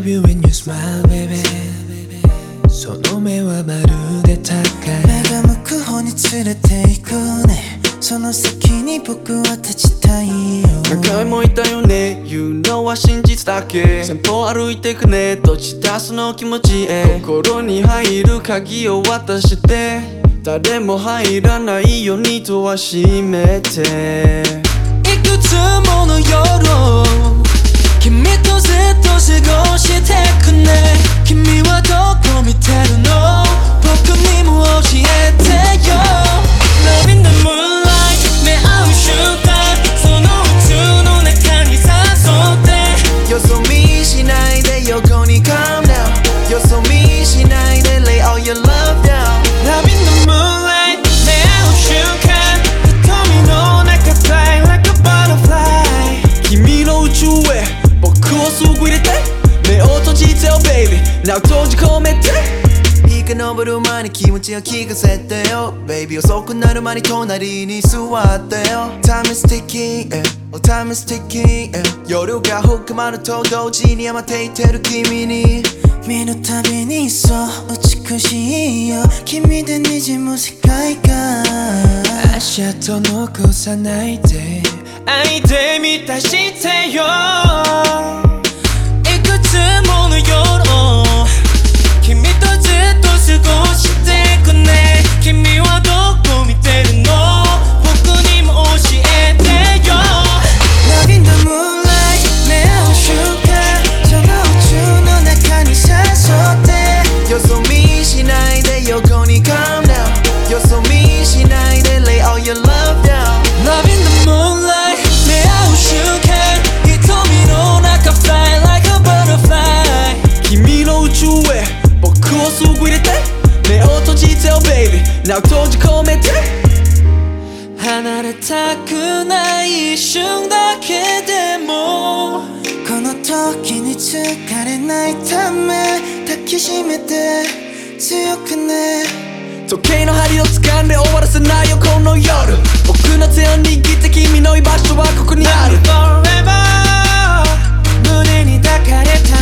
love you when you smile baby その目はまるで高い目が向く方に連れて行くねその先に僕は立ちたいよ何回も言ったよね言うのは真実だけ先方歩いてくねどっちだその気持ちへ心に入る鍵を渡して誰も入らないようにドア閉めていくつもの夜を君とずっと過ごしてくね君はどこ見てるの僕にも教えてよ Love in the moonlight 目合う瞬間その宇宙の中に誘ってよそ見しないで横に Calm down よそ見しないで Lay all your love down Love in the moonlight 目合う瞬間瞳の中 Fly like a butterfly 君の宇宙へ僕をすぐ入れて目を閉じてよ baby Now 閉じ込めて日が昇る前に気持ちを聞かせてよ Baby 遅くなる前に隣に座ってよ Time is ticking, oh time is ticking 夜が深まると同時に余っていてる君に見るたびにそう美しいよ君で滲む世界が足跡残さないで愛で満たしてよいくつもの夜を君とずっと過ごしてくね君はどこ見てるの僕にも教えてよ Love in the moonlight 目合う瞬間その宇宙の中に誘ってよそ見しないで横に Calm down よそ見しないで Lay all your love down Love in the moonlight 目合う瞬間瞳の中 Fly like a butterfly 君の宇宙へ僕をすぐ入れて目を閉じてよ baby Now 閉じ込めて離れたくない一瞬だけでもこの時に疲れないため抱きしめて強くね時計の針を掴んで終わらせないよこの夜僕の手を握って君の居場所はここにある Forever 胸に抱かれた